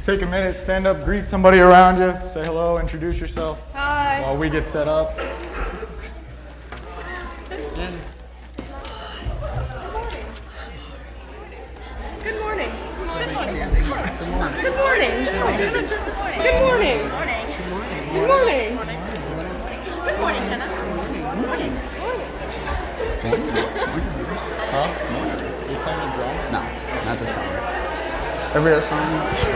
Just take a minute, stand up, greet somebody around you, say hello, introduce yourself. Hi. While we get set up. Good morning. Good morning. Good morning. Good morning. Good morning. Good morning. Good morning. Good morning, Jenna. Good morning. Huh? Are you playing the drum? No, not this song. Every other song?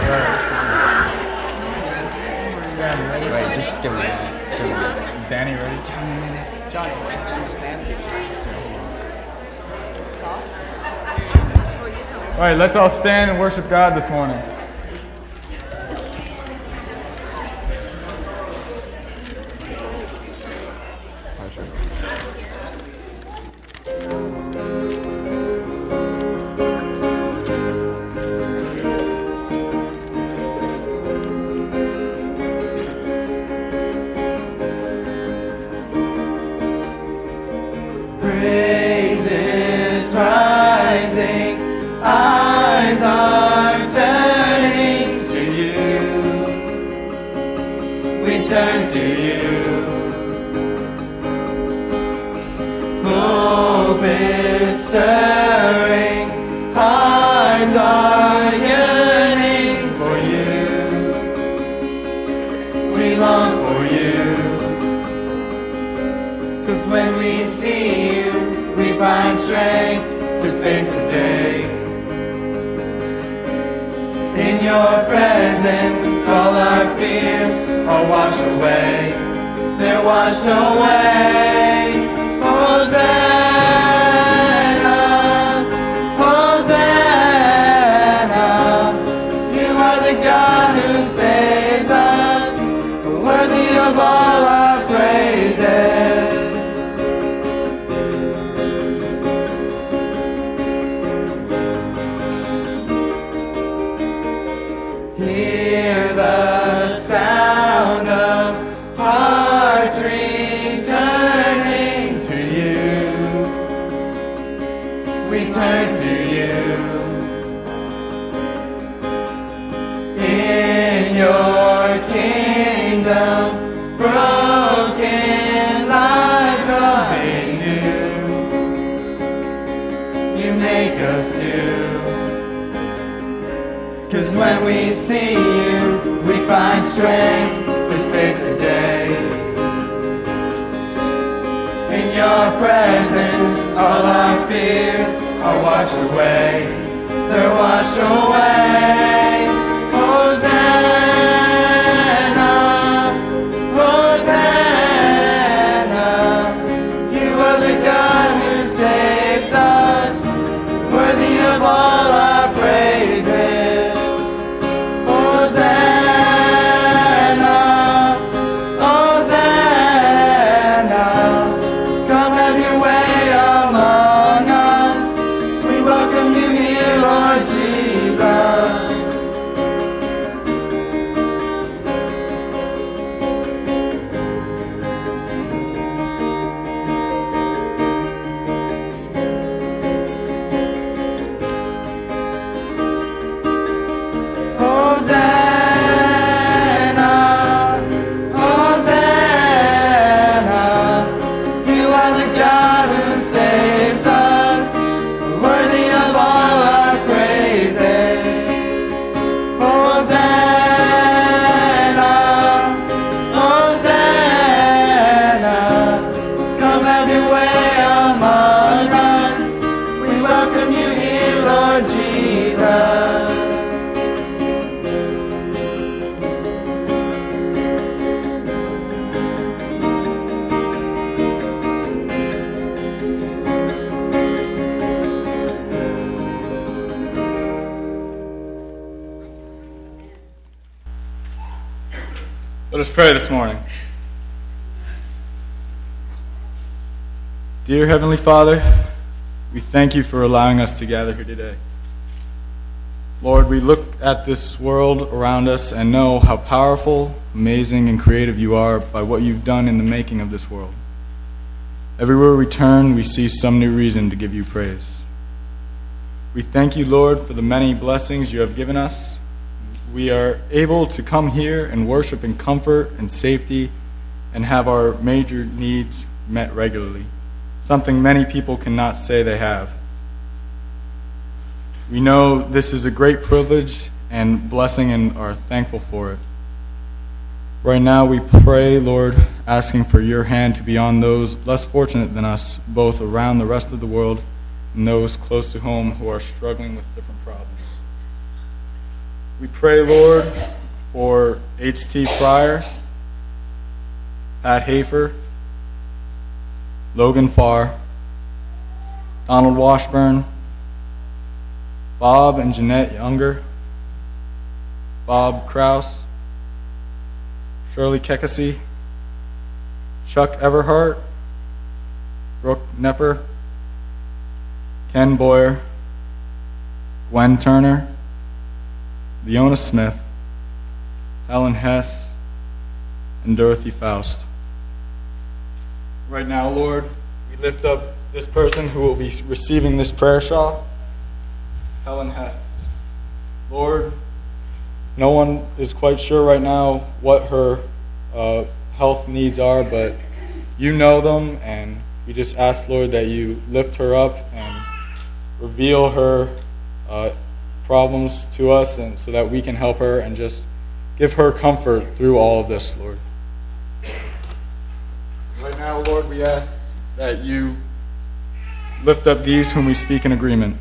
Wait, just give me a minute. Danny, ready? Johnny, understand? All right, let's all stand and worship God this morning. Let us pray this morning. Dear Heavenly Father, we thank you for allowing us to gather here today. Lord, we look at this world around us and know how powerful, amazing, and creative you are by what you've done in the making of this world. Everywhere we turn, we see some new reason to give you praise. We thank you, Lord, for the many blessings you have given us. we are able to come here and worship in comfort and safety and have our major needs met regularly, something many people cannot say they have. We know this is a great privilege and blessing and are thankful for it. Right now we pray, Lord, asking for your hand to be on those less fortunate than us, both around the rest of the world and those close to home who are struggling with different problems. We pray, Lord, for H.T. Pryor, Pat Hafer, Logan Farr, Donald Washburn, Bob and Jeanette Younger, Bob Kraus, Shirley Kekasi, Chuck Everhart, Brooke Nepper, Ken Boyer, Gwen Turner, Leona Smith, Helen Hess, and Dorothy Faust. Right now, Lord, we lift up this person who will be receiving this prayer shawl, Helen Hess. Lord, no one is quite sure right now what her health needs are, but you know them, and we just ask, Lord, that you lift her up and reveal her problems to us, and so that we can help her and just give her comfort through all of this, Lord. Right now, Lord, we ask that you lift up these whom we speak in agreement.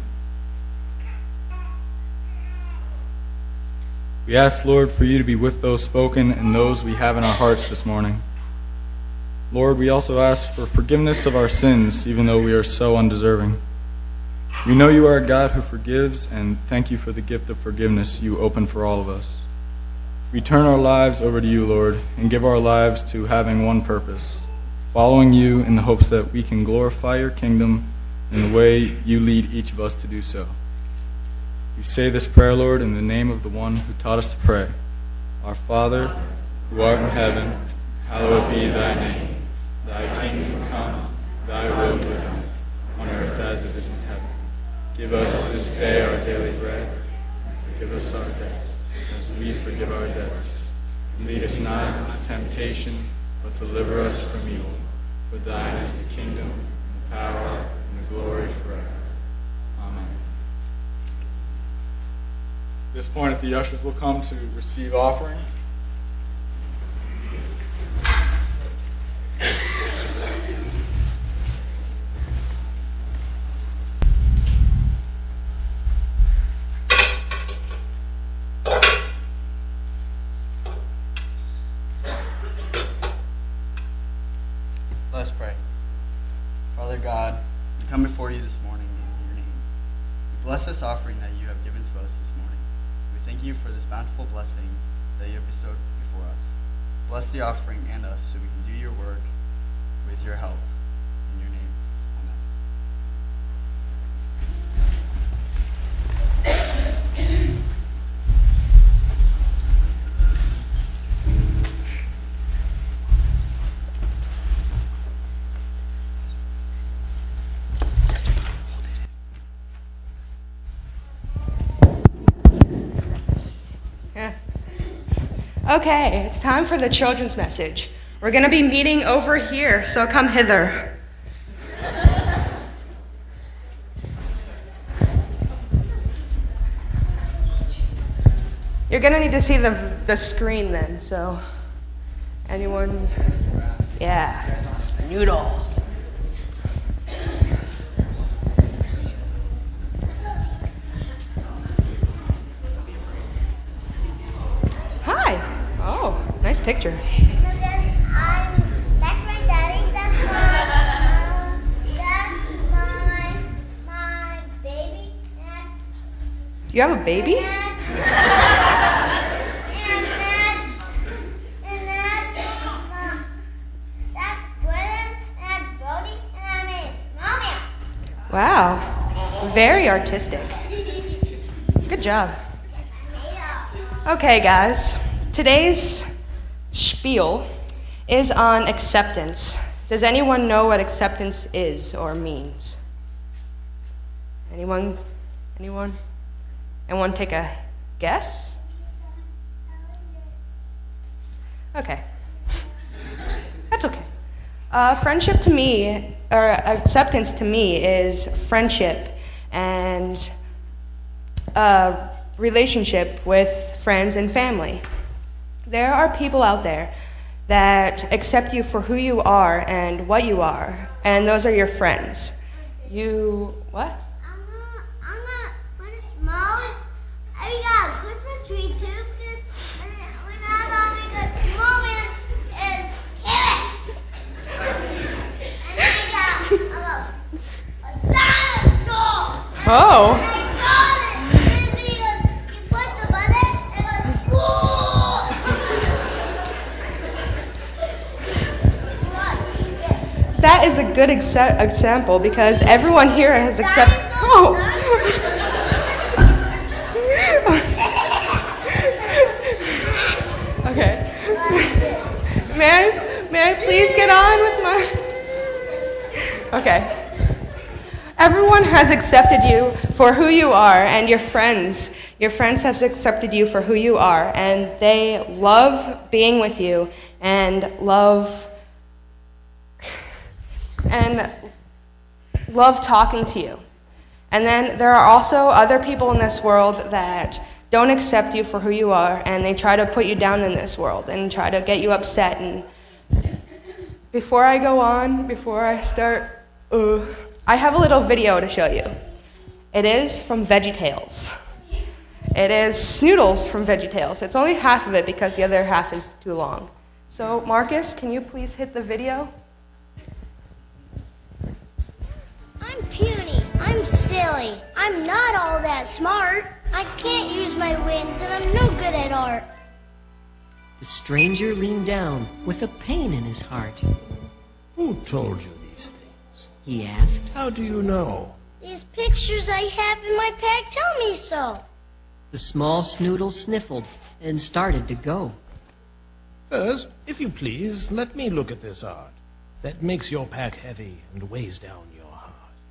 We ask, Lord, for you to be with those spoken and those we have in our hearts this morning. Lord, we also ask for forgiveness of our sins, even though we are so undeserving. We know you are a God who forgives, and thank you for the gift of forgiveness you open for all of us. We turn our lives over to you, Lord, and give our lives to having one purpose, following you in the hopes that we can glorify your kingdom in the way you lead each of us to do so. We say this prayer, Lord, in the name of the one who taught us to pray. Our Father, who art in heaven, hallowed be thy name. Thy kingdom come, thy will be done, on earth as it is in heaven. Give us this day our daily bread, and forgive us our debts, as we forgive our debtors. And lead us not into temptation, but deliver us from evil. For thine is the kingdom, and the power, and the glory forever. Amen. At this point, the ushers will come to receive offering. Let us pray. Father God, we come before you this morning in your name. We bless this offering that you have given to us this morning. We thank you for this bountiful blessing that you have bestowed before us. Bless the offering and us so we can do your work with your help. In your name, amen. Okay, it's time for the children's message. We're going to be meeting over here, so come hither. You're going to need to see the screen then, so anyone? Yeah, noodles. Hi. Oh, nice picture. That's my daddy. That's my baby. You have a baby? And that's Gwen, and that's Brody, and I'm Mommy. Wow. Very artistic. Good job. Okay, guys. Today's spiel is on acceptance. Does anyone know what acceptance is or means? Anyone? Anyone take a guess? Okay. That's okay. Friendship to me, or acceptance to me, is friendship and relationship with friends and family. There are people out there that accept you for who you are and what you are, and those are your friends. What? I'm gonna put a small. We got a Christmas tree too. We're not gonna make a small man and kill it. And I got a dinosaur. Oh. And I got it. And you push the button and it goes whoa. That is a good example because everyone here has accepted. Oh. Okay. May I please get on with my... Okay. Everyone has accepted you for who you are, and your friends have accepted you for who you are, and they love being with you and love talking to you. And then there are also other people in this world that don't accept you for who you are, and they try to put you down in this world and try to get you upset. And before I go on, before I start, I have a little video to show you. It is from VeggieTales. It is Snoodles from VeggieTales. It's only half of it because the other half is too long. So, Marcus, can you please hit the video? I'm puny. I'm silly. I'm not all that smart. I can't use my wings, and I'm no good at art. The stranger leaned down with a pain in his heart. Who told you these things? He asked. How do you know? These pictures I have in my pack tell me so. The small Snoodle sniffled and started to go. First, if you please, let me look at this art. That makes your pack heavy and weighs down your heart.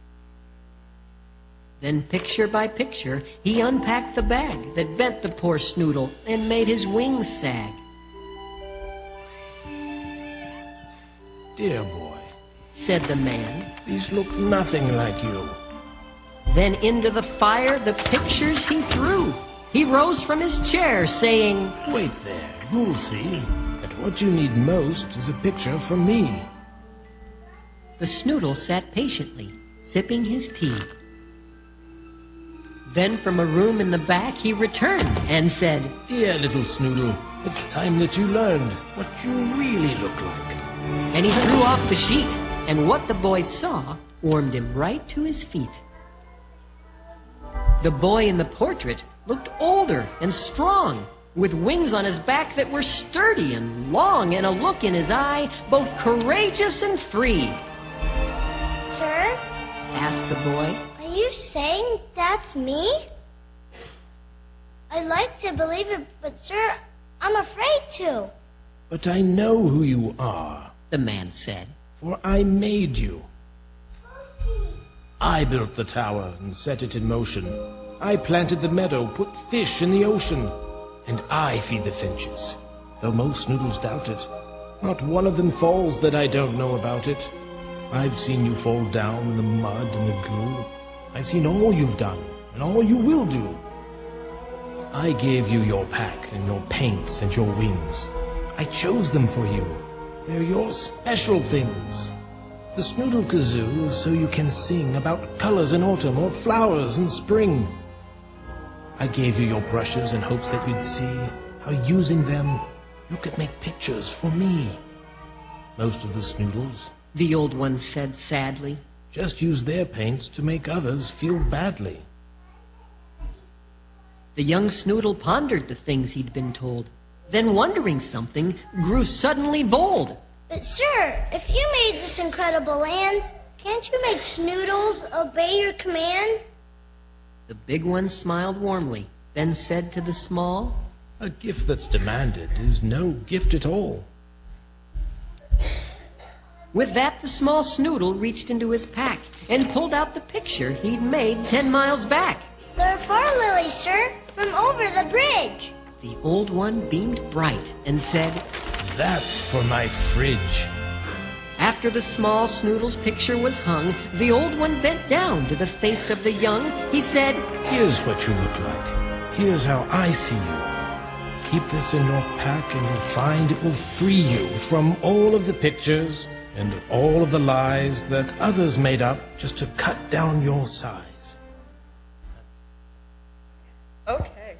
Then, picture by picture, he unpacked the bag that bent the poor Snoodle and made his wings sag. Dear boy, said the man. These look nothing like you. Then into the fire the pictures he threw. He rose from his chair, saying, Wait there, you'll see that what you need most is a picture from me. The Snoodle sat patiently, sipping his tea. Then from a room in the back he returned and said, Dear little Snoodle, it's time that you learned what you really look like. And he threw off the sheet, and what the boy saw warmed him right to his feet. The boy in the portrait looked older and strong, with wings on his back that were sturdy and long, and a look in his eye both courageous and free. Sir? Asked the boy. Are you saying that's me? I'd like to believe it, but sir, I'm afraid to. But I know who you are, the man said. For I made you. I built the tower and set it in motion. I planted the meadow, put fish in the ocean. And I feed the finches, though most Snoodles doubt it. Not one of them falls that I don't know about it. I've seen you fall down in the mud and the goo. I've seen all you've done, and all you will do. I gave you your pack, and your paints, and your wings. I chose them for you. They're your special things. The Snoodle Kazoo is so you can sing about colors in autumn or flowers in spring. I gave you your brushes in hopes that you'd see how using them you could make pictures for me. Most of the Snoodles, the old one said sadly, just use their paints to make others feel badly. The young Snoodle pondered the things he'd been told, then wondering something, grew suddenly bold. But sir, if you made this incredible land, can't you make Snoodles obey your command? The big one smiled warmly, then said to the small, A gift that's demanded is no gift at all. With that, the small Snoodle reached into his pack and pulled out the picture he'd made 10 miles back. They're far lilies, sir, from over the bridge. The old one beamed bright and said, That's for my fridge. After the small Snoodle's picture was hung, the old one bent down to the face of the young. He said, Here's what you look like. Here's how I see you. Keep this in your pack and you'll find it will free you from all of the pictures and all of the lies that others made up just to cut down your size. Okay.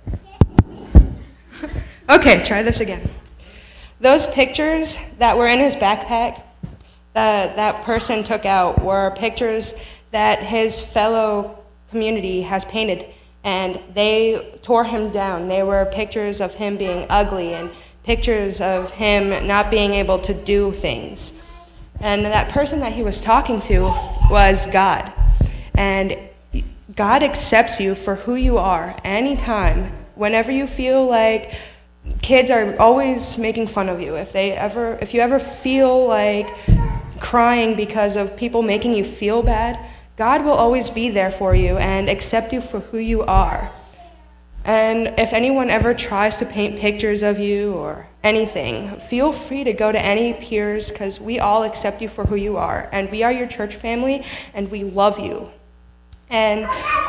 Okay, try this again. Those pictures that were in his backpack that person took out were pictures that his fellow community has painted, and they tore him down. They were pictures of him being ugly and pictures of him not being able to do things. And that person that he was talking to was God. And God accepts you for who you are anytime. Whenever you feel like kids are always making fun of you, if you ever feel like crying because of people making you feel bad, God will always be there for you and accept you for who you are. And if anyone ever tries to paint pictures of you or anything, feel free to go to any peers, because we all accept you for who you are. And we are your church family, and we love you. And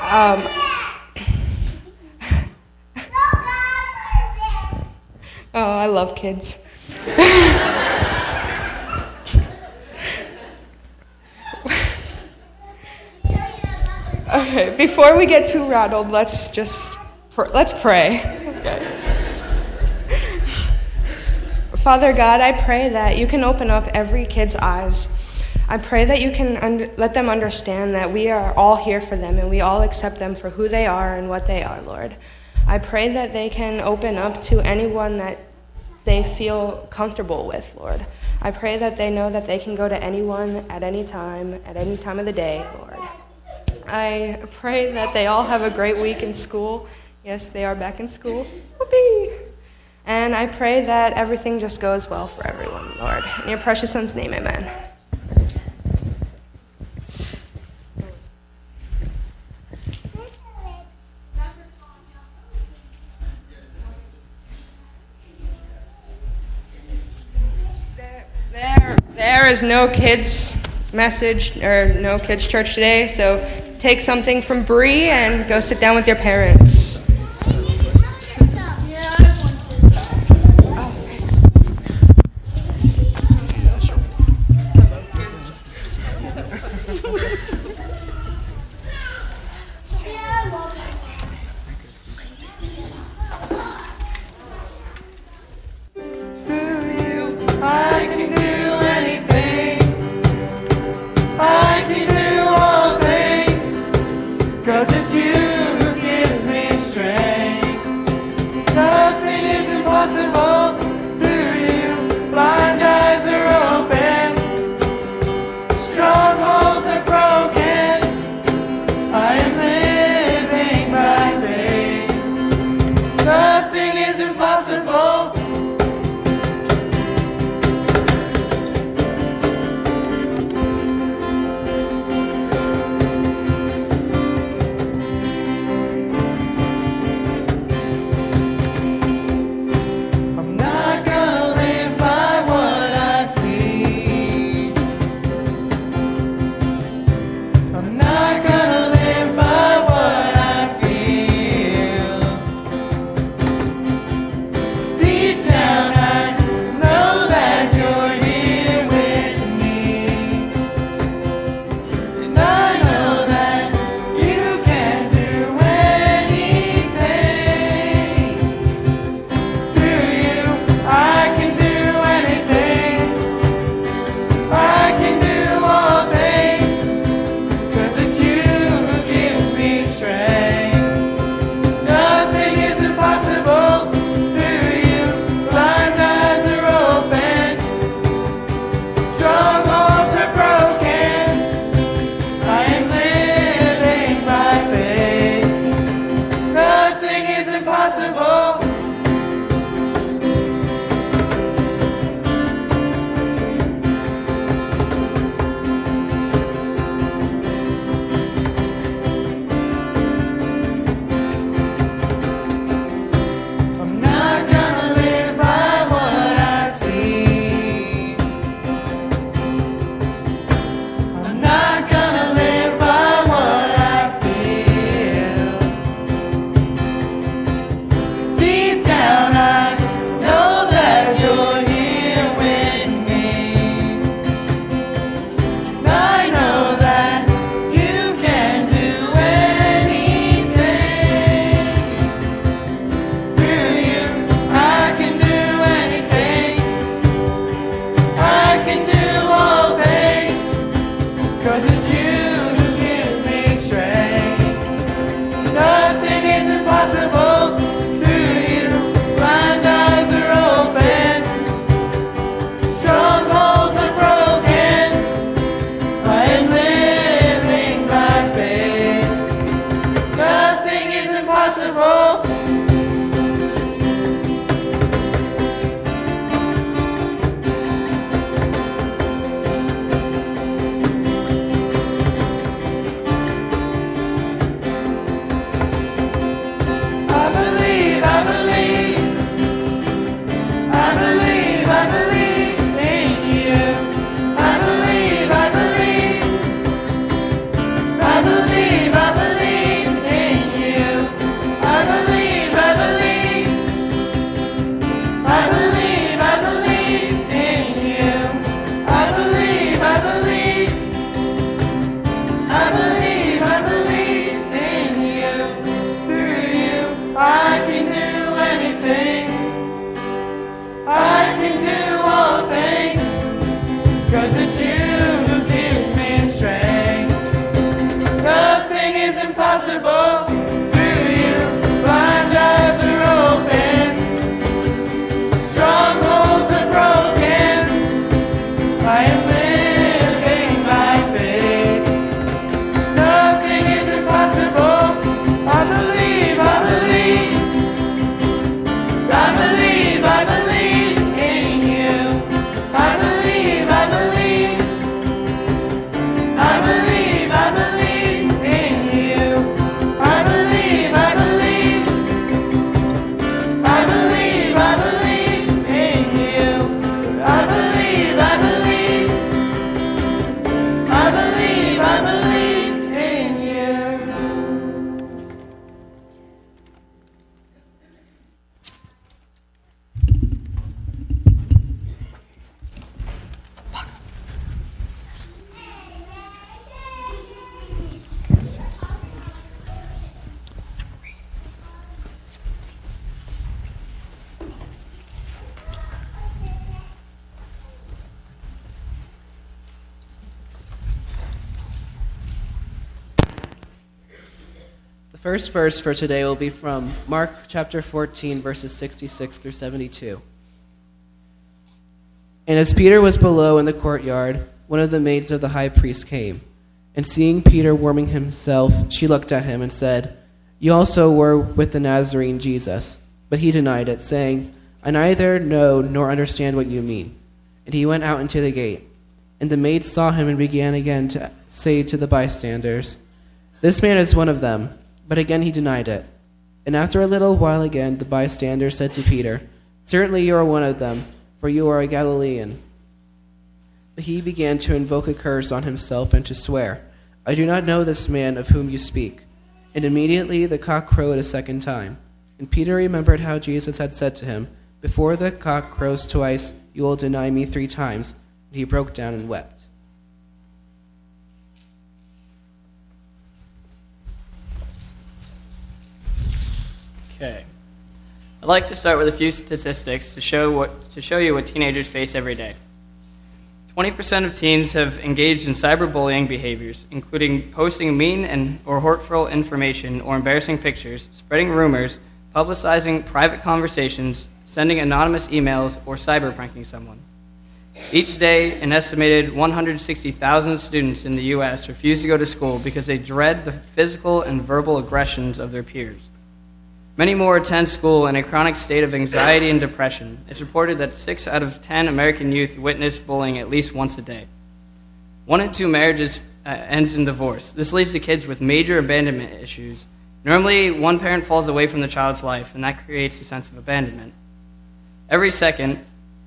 oh, I love kids. Okay, before we get too rattled, let's pray. Okay. Father God, I pray that you can open up every kid's eyes. I pray that you can let them understand that we are all here for them and we all accept them for who they are and what they are, Lord. I pray that they can open up to anyone that they feel comfortable with, Lord. I pray that they know that they can go to anyone at any time of the day, Lord. I pray that they all have a great week in school. Yes, they are back in school. Whoopee! And I pray that everything just goes well for everyone, Lord. In your precious Son's name, amen. There is no kids message or no kids church today, so take something from Bree and go sit down with your parents. I can do anything. I can do all things. 'Cause it's you who gives me first verse for today will be from Mark chapter 14, verses 66 through 72. And as Peter was below in the courtyard, one of the maids of the high priest came. And seeing Peter warming himself, she looked at him and said, "You also were with the Nazarene Jesus." But he denied it, saying, "I neither know nor understand what you mean." And he went out into the gate. And the maid saw him and began again to say to the bystanders, "This man is one of them." But again he denied it. And after a little while again the bystanders said to Peter, "Certainly you are one of them, for you are a Galilean." But he began to invoke a curse on himself and to swear, "I do not know this man of whom you speak." And immediately the cock crowed a second time. And Peter remembered how Jesus had said to him, "Before the cock crows twice, you will deny me 3 times." And he broke down and wept. Okay. I'd like to start with a few statistics to show you what teenagers face every day. 20% of teens have engaged in cyberbullying behaviors, including posting mean or hurtful information or embarrassing pictures, spreading rumors, publicizing private conversations, sending anonymous emails, or cyber-pranking someone. Each day, an estimated 160,000 students in the U.S. refuse to go to school because they dread the physical and verbal aggressions of their peers. Many more attend school in a chronic state of anxiety and depression. It's reported that 6 out of 10 American youth witness bullying at least once a day. 1 in 2 marriages ends in divorce. This leaves the kids with major abandonment issues. Normally, one parent falls away from the child's life, and that creates a sense of abandonment. Every second,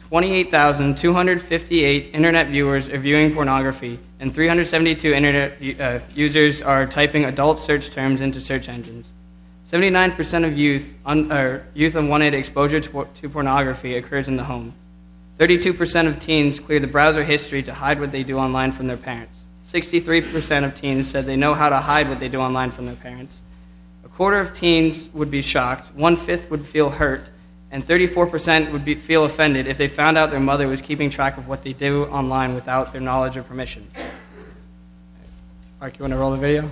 28,258 internet viewers are viewing pornography, and 372 internet users are typing adult search terms into search engines. 79% of youth unwanted exposure to pornography occurs in the home. 32% of teens clear the browser history to hide what they do online from their parents. 63% of teens said they know how to hide what they do online from their parents. A quarter of teens would be shocked, 1/5 would feel hurt, and 34% would feel offended if they found out their mother was keeping track of what they do online without their knowledge or permission. Mark, you want to roll the video?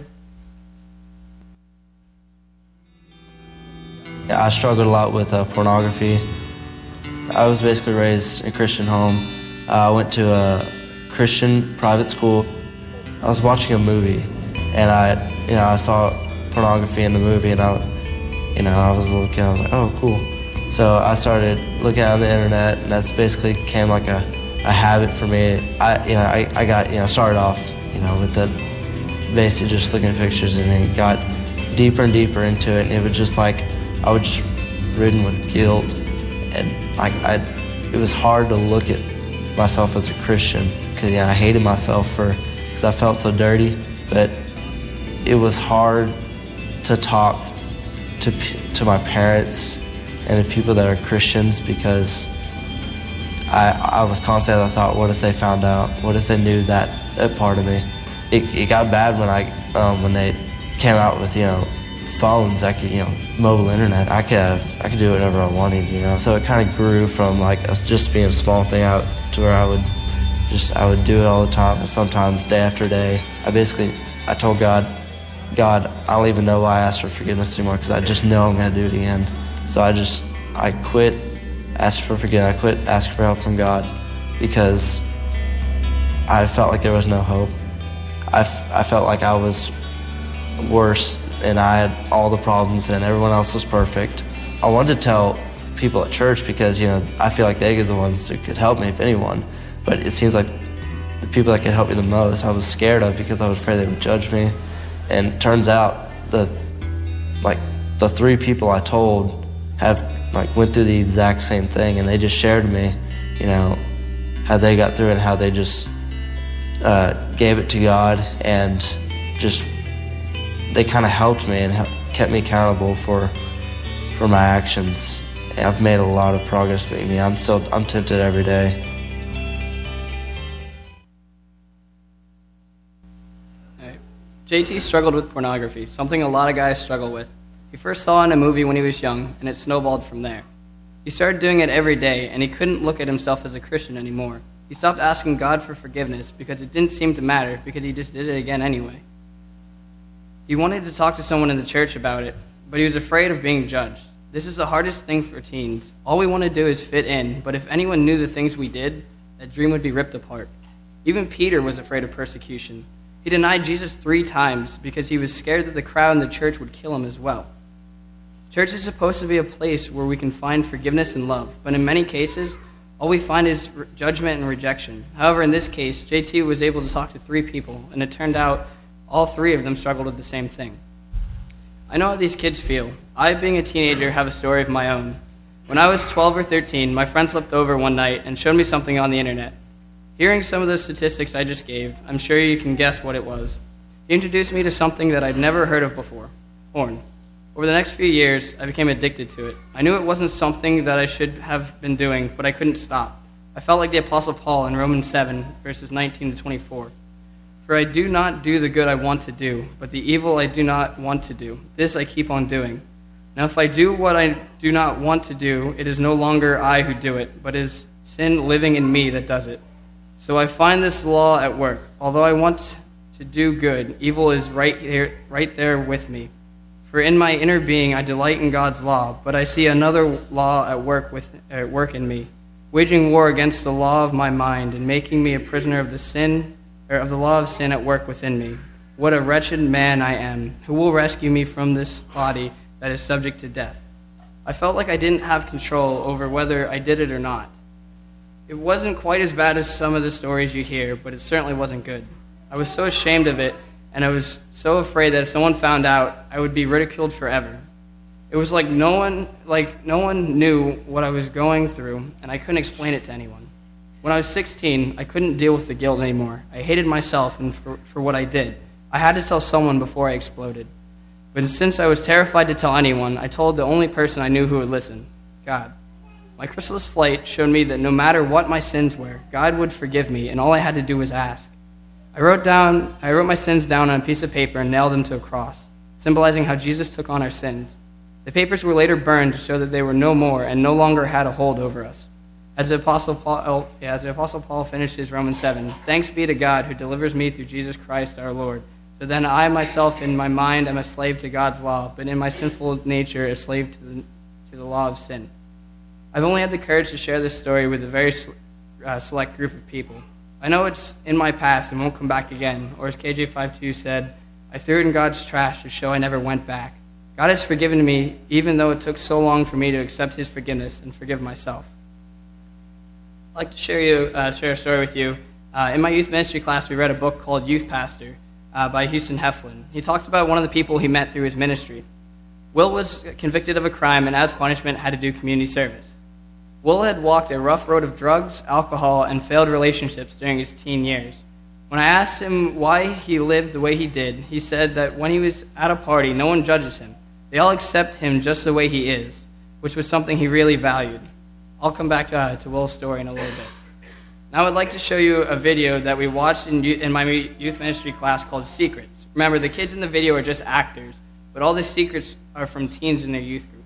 Yeah, I struggled a lot with pornography. I was basically raised in a Christian home. I went to a Christian private school. I was watching a movie, and I saw pornography in the movie, and I was a little kid. I was like, oh, cool. So I started looking on the internet, and that's basically became like a habit for me. I got started off with the basically just looking at pictures, and then got deeper and deeper into it, and it was just like I was just ridden with guilt, and it was hard to look at myself as a Christian because I hated myself because I felt so dirty. But it was hard to talk to my parents and the people that are Christians because I was constantly, I thought, what if they found out? What if they knew that part of me? It got bad when they came out with phones, mobile internet. I could do whatever I wanted, So it kind of grew from us just being a small thing out to where I would do it all the time, and sometimes day after day. I told God, I don't even know why I asked for forgiveness anymore because I just know I'm gonna do it again. So I quit asking for forgiveness. I quit asking for help from God because I felt like there was no hope. I felt like I was worse and I had all the problems and everyone else was perfect. I wanted to tell people at church because I feel like they're the ones who could help me, if anyone. But it seems like the people that could help me the most I was scared of because I was afraid they would judge me. And it turns out the 3 people I told have went through the exact same thing, and they just shared to me how they got through it and how they just gave it to God, and just they kind of helped me and kept me accountable for my actions. And I've made a lot of progress being me. I'm tempted every day. JT struggled with pornography, something a lot of guys struggle with. He first saw it in a movie when he was young, and it snowballed from there. He started doing it every day, and he couldn't look at himself as a Christian anymore. He stopped asking God for forgiveness because it didn't seem to matter, because he just did it again anyway. He wanted to talk to someone in the church about it, but he was afraid of being judged. This is the hardest thing for teens. All we want to do is fit in, but if anyone knew the things we did, that dream would be ripped apart. Even Peter was afraid of persecution. He denied Jesus 3 times because he was scared that the crowd in the church would kill him as well. Church is supposed to be a place where we can find forgiveness and love, but in many cases, all we find is judgment and rejection. However, in this case, JT was able to talk to 3 people, and it turned out all 3 of them struggled with the same thing. I know how these kids feel. I, being a teenager, have a story of my own. When I was 12 or 13, my friend slept over one night and showed me something on the internet. Hearing some of the statistics I just gave, I'm sure you can guess what it was. He introduced me to something that I'd never heard of before, porn. Over the next few years, I became addicted to it. I knew it wasn't something that I should have been doing, but I couldn't stop. I felt like the Apostle Paul in Romans 7, verses 19 to 24. For I do not do the good I want to do, but the evil I do not want to do. This I keep on doing. Now if I do what I do not want to do, it is no longer I who do it, but it is sin living in me that does it. So I find this law at work. Although I want to do good, evil is right there with me. For in my inner being I delight in God's law, but I see another law at work in me, waging war against the law of my mind and making me a prisoner of the law of sin at work within me. What a wretched man I am! Who will rescue me from this body that is subject to death? I felt like I didn't have control over whether I did it or not. It wasn't quite as bad as some of the stories you hear, but it certainly wasn't good. I was so ashamed of it, and I was so afraid that if someone found out, I would be ridiculed forever. It was like no one knew what I was going through, and I couldn't explain it to anyone. When I was 16, I couldn't deal with the guilt anymore. I hated myself and for what I did. I had to tell someone before I exploded. But since I was terrified to tell anyone, I told the only person I knew who would listen, God. My chrysalis flight showed me that no matter what my sins were, God would forgive me, and all I had to do was ask. I wrote my sins down on a piece of paper and nailed them to a cross, symbolizing how Jesus took on our sins. The papers were later burned to show that they were no more and no longer had a hold over us. As the Apostle Paul finishes Romans 7, thanks be to God who delivers me through Jesus Christ our Lord. So then I myself in my mind am a slave to God's law, but in my sinful nature a slave to the law of sin. I've only had the courage to share this story with a very select group of people. I know it's in my past and won't come back again, or as KJ52 said, I threw it in God's trash to show I never went back. God has forgiven me, even though it took so long for me to accept His forgiveness and forgive myself. I'd like to share a story with you. In my youth ministry class, we read a book called Youth Pastor by Houston Heflin. He talks about one of the people he met through his ministry. Will was convicted of a crime and as punishment had to do community service. Will had walked a rough road of drugs, alcohol, and failed relationships during his teen years. When I asked him why he lived the way he did, he said that when he was at a party, no one judges him. They all accept him just the way he is, which was something he really valued. I'll come back to Will's story in a little bit. Now I'd like to show you a video that we watched in my youth ministry class called Secrets. Remember, the kids in the video are just actors, but all the secrets are from teens in their youth group.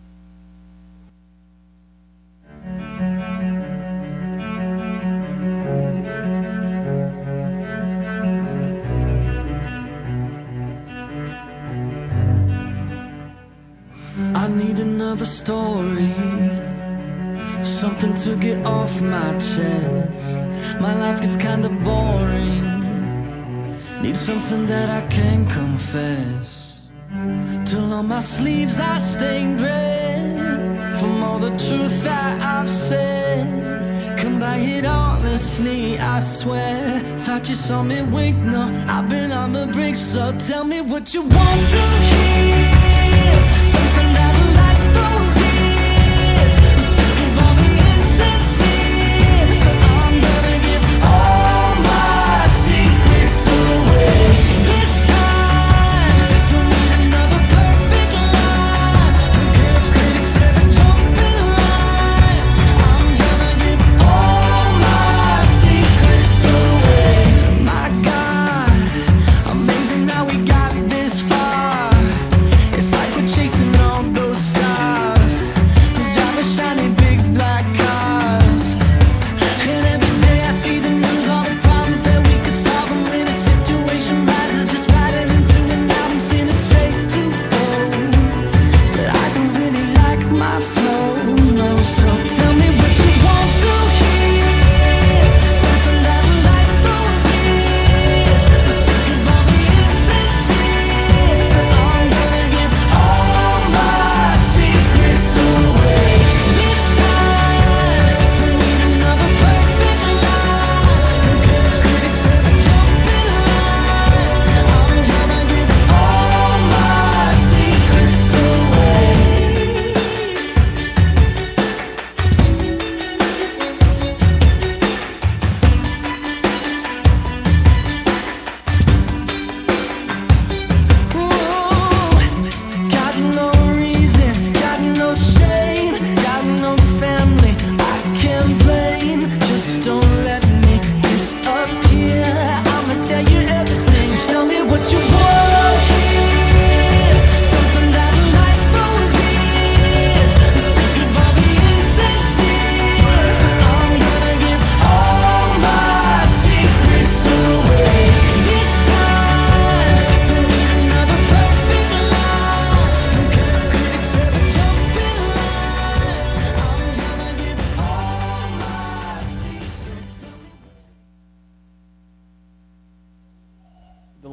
I need another story, something to get off my chest. My life gets kinda boring, need something that I can confess. Till on my sleeves I stained red from all the truth that I've said. Come by it honestly, I swear. Thought you saw me wink, no, I've been on the brink. So tell me what you want to hear. Something that'll light those years. I'm sick of all the insincere, so I'm gonna give all my secrets away. This time, don't need another perfect line. Forget if critics ever jump in line. I'm gonna give all my secrets away. My God, amazing how we got this far.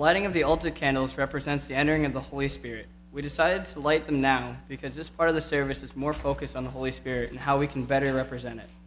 lighting of the altar candles represents the entering of the Holy Spirit. We decided to light them now because this part of the service is more focused on the Holy Spirit and how we can better represent it.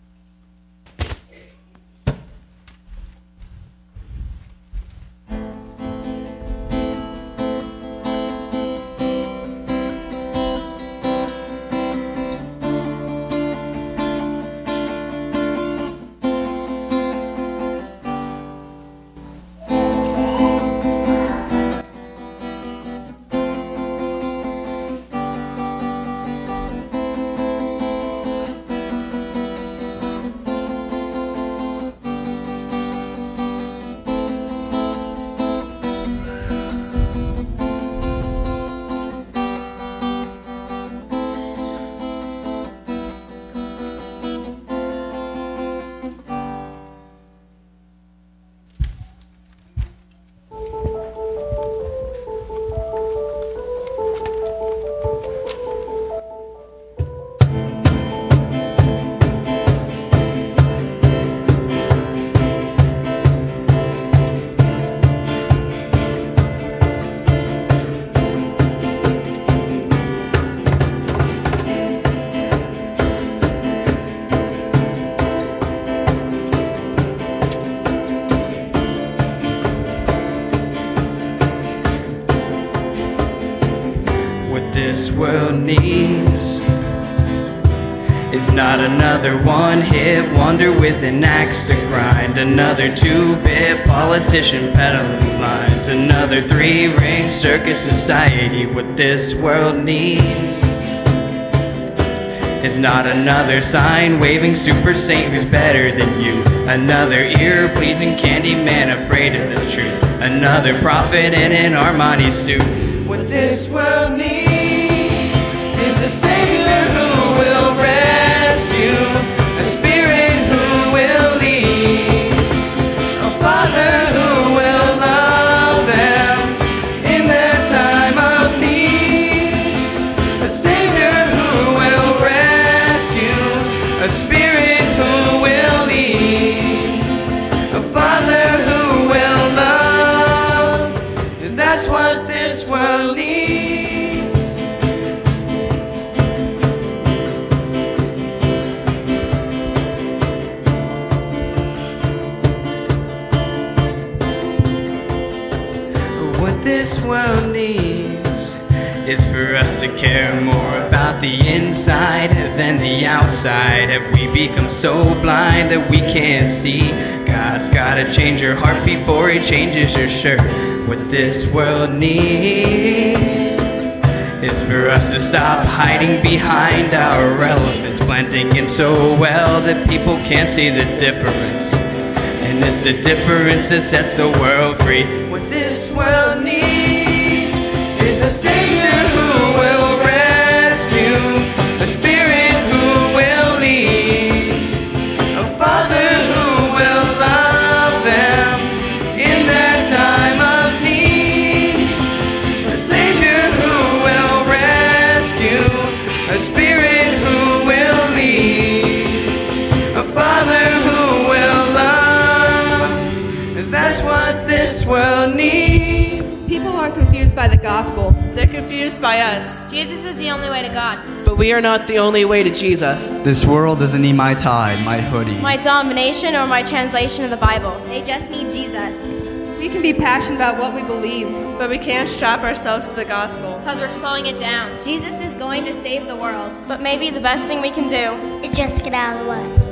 Another one-hit wonder with an axe to grind. Another two-bit politician peddling lines. Another three-ring circus society. What this world needs is not another sign-waving super saint who's better than you. Another ear-pleasing candy man afraid of the truth. Another prophet in an Armani suit. What this world needs is a savior who will rescue, a spirit who will lead, a father who will love them in their time of need, a savior who will rescue, a spirit who will lead, a father who will love, and that's what this world needs. What this world needs is for us to care more about the inside than the outside. Have we become so blind that we can't see? God's gotta change your heart before he changes your shirt. What this world needs is for us to stop hiding behind our relevance, blending in so well that people can't see the difference. And it's the difference that sets the world free. What this world needs is a savior who will rescue, a spirit who will lead, a father who will love them in their time of need, a savior who will rescue, a spirit who will lead, a father who will love, and that's what this world needs. People are confused by the gospel. They're confused by us. Jesus is the only way to God. But we are not the only way to Jesus. This world doesn't need my tie, my hoodie, My domination or my translation of the Bible. They just need Jesus. We can be passionate about what we believe, But we can't strap ourselves to the gospel. Because we're slowing it down. Jesus is going to save the world. But maybe the best thing we can do It's just get out of the way.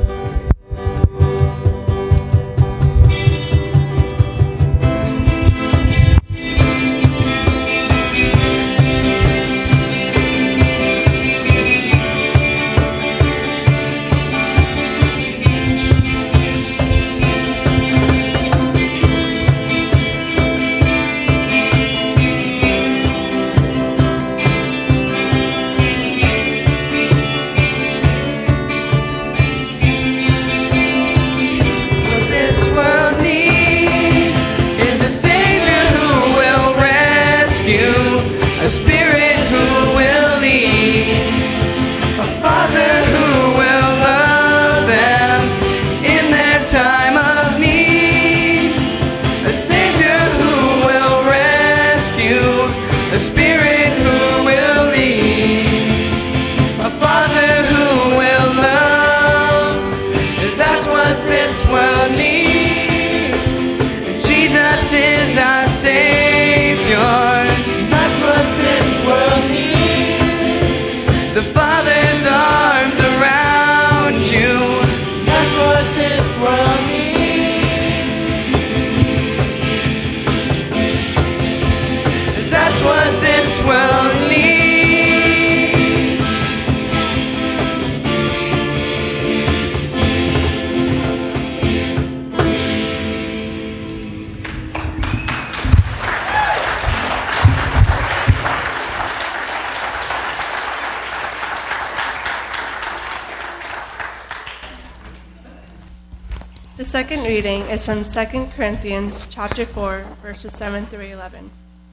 The second reading is from 2 Corinthians chapter 4, verses 7 through 11.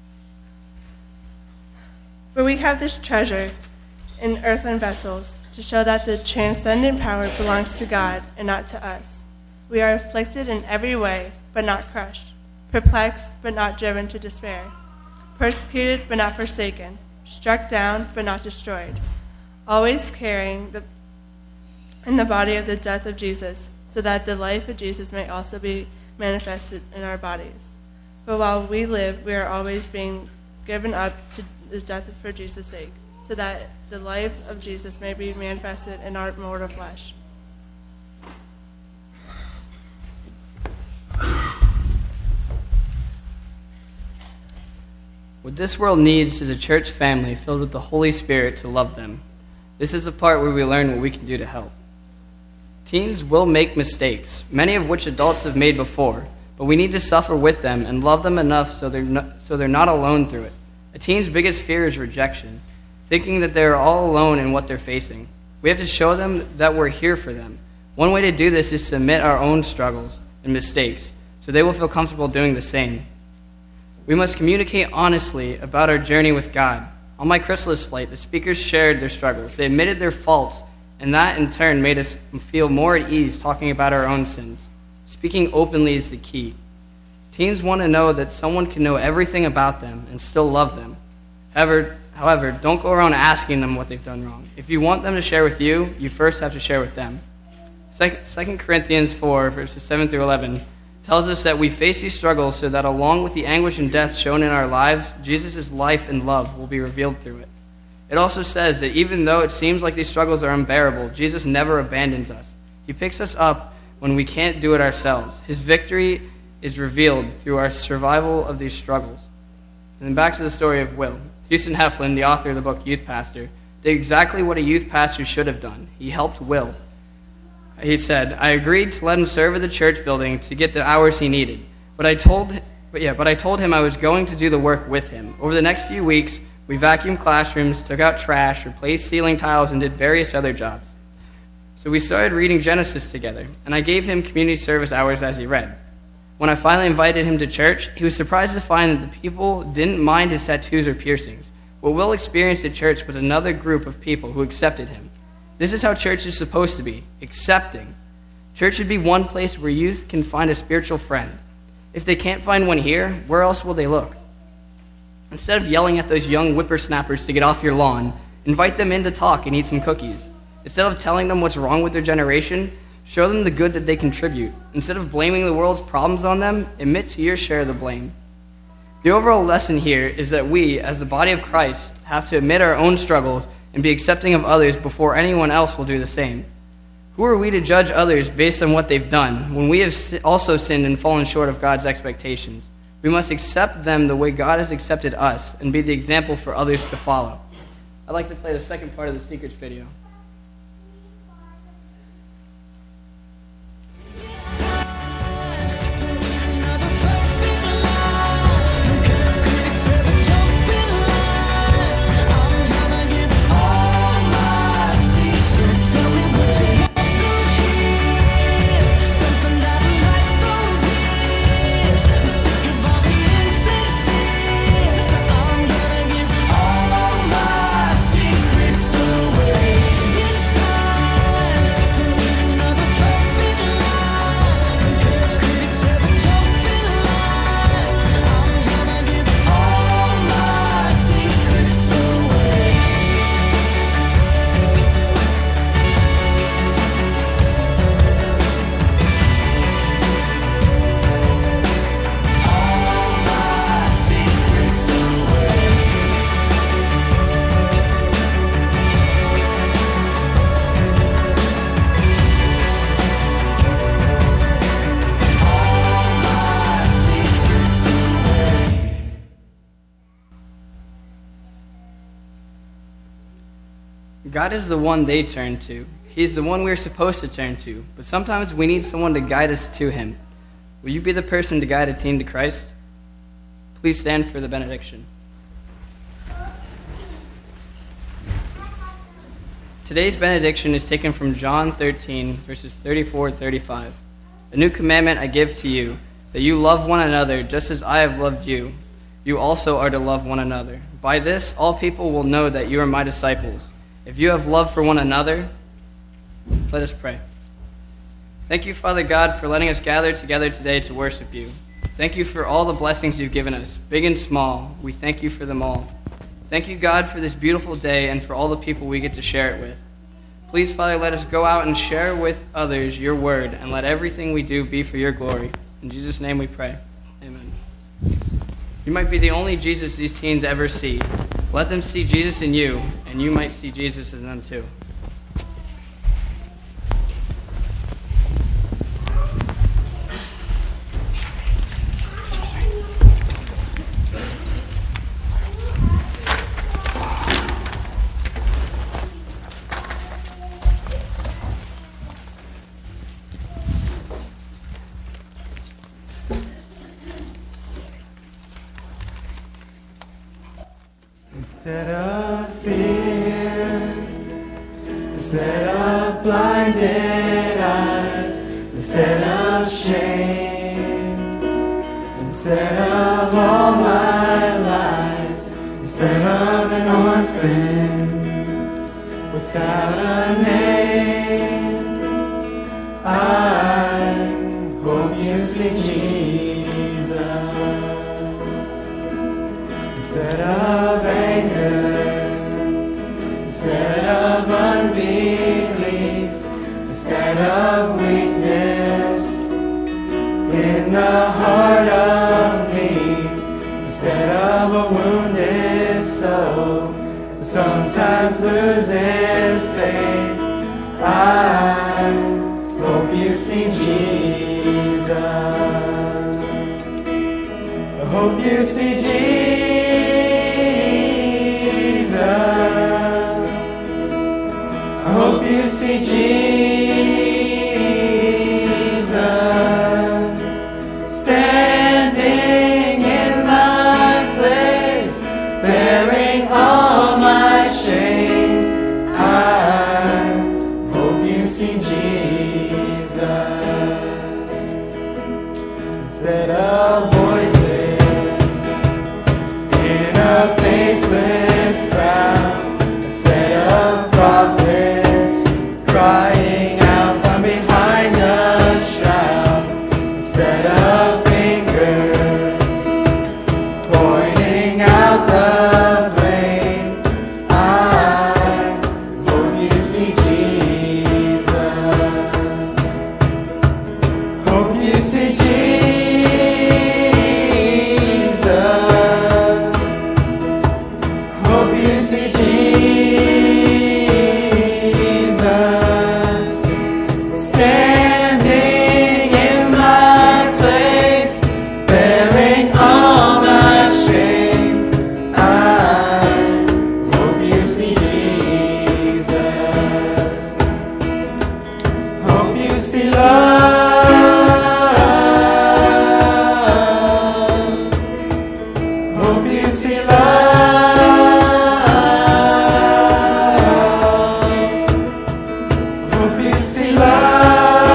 For we have this treasure in earthen vessels, to show that the transcendent power belongs to God and not to us. We are afflicted in every way, but not crushed, perplexed, but not driven to despair, persecuted, but not forsaken, struck down, but not destroyed, always carrying in the body of the death of Jesus, so that the life of Jesus may also be manifested in our bodies. But while we live, we are always being given up to the death for Jesus' sake, so that the life of Jesus may be manifested in our mortal flesh. What this world needs is a church family filled with the Holy Spirit to love them. This is the part where we learn what we can do to help. Teens will make mistakes, many of which adults have made before, but we need to suffer with them and love them enough so they're not alone through it. A teen's biggest fear is rejection, thinking that they're all alone in what they're facing. We have to show them that we're here for them. One way to do this is to admit our own struggles and mistakes, so they will feel comfortable doing the same. We must communicate honestly about our journey with God. On my Chrysalis flight, the speakers shared their struggles. They admitted their faults, and that in turn made us feel more at ease talking about our own sins. Speaking openly is the key. Teens want to know that someone can know everything about them and still love them. However, don't go around asking them what they've done wrong. If you want them to share with you, you first have to share with them. 2 Corinthians 4, verses 7 through 11, tells us that we face these struggles so that along with the anguish and death shown in our lives, Jesus' life and love will be revealed through it. It also says that even though it seems like these struggles are unbearable, Jesus never abandons us. He picks us up when we can't do it ourselves. His victory is revealed through our survival of these struggles. And then back to the story of Will. Houston Heflin, the author of the book Youth Pastor, did exactly what a youth pastor should have done. He helped Will. He said, I agreed to let him serve at the church building to get the hours he needed. But I told him I was going to do the work with him. Over the next few weeks, we vacuumed classrooms, took out trash, replaced ceiling tiles, and did various other jobs. So we started reading Genesis together, and I gave him community service hours as he read. When I finally invited him to church, he was surprised to find that the people didn't mind his tattoos or piercings. What Will experienced at church was another group of people who accepted him. This is how church is supposed to be, accepting. Church should be one place where youth can find a spiritual friend. If they can't find one here, where else will they look? Instead of yelling at those young whippersnappers to get off your lawn, invite them in to talk and eat some cookies. Instead of telling them what's wrong with their generation, show them the good that they contribute. Instead of blaming the world's problems on them, admit to your share of the blame. The overall lesson here is that we, as the body of Christ, have to admit our own struggles and be accepting of others before anyone else will do the same. Who are we to judge others based on what they've done when we have also sinned and fallen short of God's expectations? We must accept them the way God has accepted us and be the example for others to follow. I'd like to play the second part of the Secrets video. God is the one they turn to. He's the one we're supposed to turn to. But sometimes we need someone to guide us to Him. Will you be the person to guide a teen to Christ? Please stand for the benediction. Today's benediction is taken from John 13, verses 34-35. A new commandment I give to you, that you love one another just as I have loved you. You also are to love one another. By this, all people will know that you are my disciples, if you have love for one another. Let us pray. Thank you, Father God, for letting us gather together today to worship you. Thank you for all the blessings you've given us, big and small. We thank you for them all. Thank you, God, for this beautiful day and for all the people we get to share it with. Please, Father, let us go out and share with others your word, and let everything we do be for your glory. In Jesus' name we pray. Amen. You might be the only Jesus these teens ever see. Let them see Jesus in you, and you might see Jesus in them too. Instead of fear, instead of blinded eyes, instead of shame, instead of all my lies, instead of an orphan without a name, I hope you see Jesus. Instead of anger, instead of unbelief, instead of weakness in the heart of me, instead of a wounded soul that sometimes loses faith, I hope you see Jesus. I hope you see Jesus. I hope you see Jesus standing in my place, bearing all my shame. I hope you see Jesus. Instead of voices in a faceless crowd, instead of prophets crying out from behind the shroud, instead of fingers pointing out the blame, I hope you see Jesus. Hope you see Jesus. Hope you see Jesus standing in my place, bearing all my shame. I hope you see Jesus. Hope you see love. Hope you see love. Hope you see love.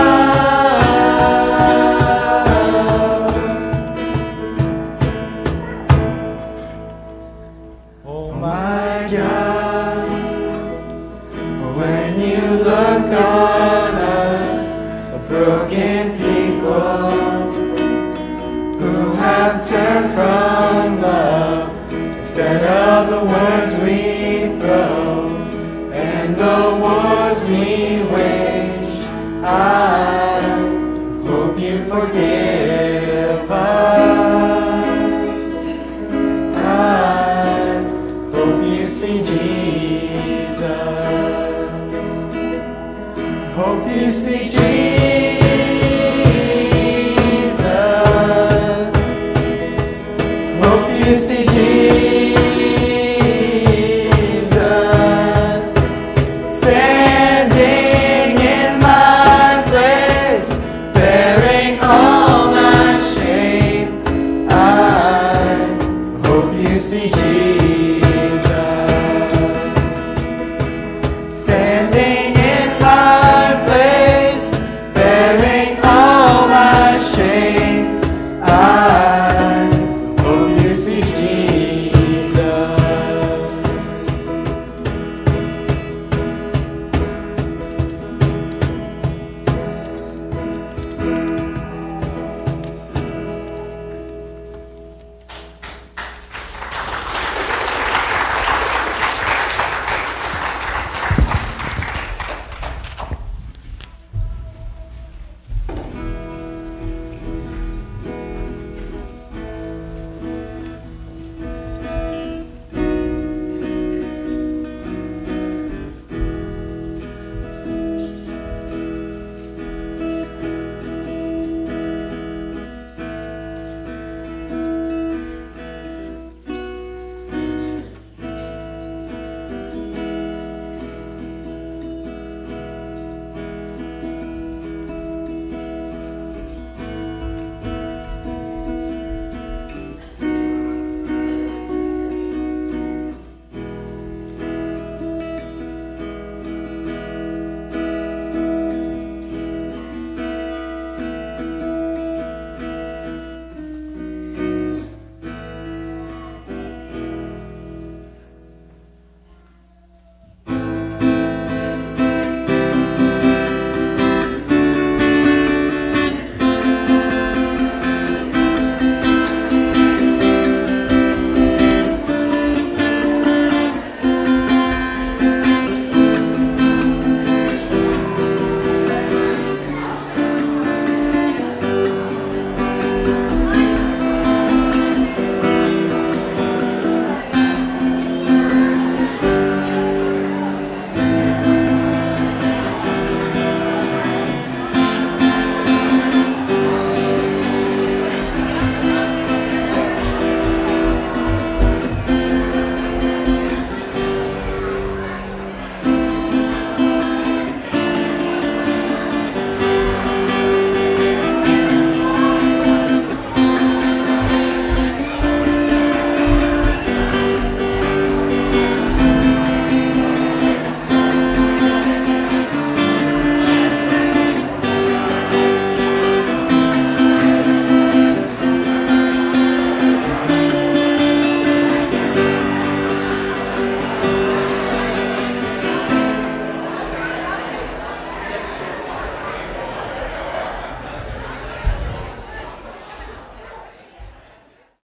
Oh my God, when you look on us, a broken people who have turned from love, instead of the words we throw and the wars we wage, I hope you forgive us. I hope you see Jesus. Hope you see Jesus.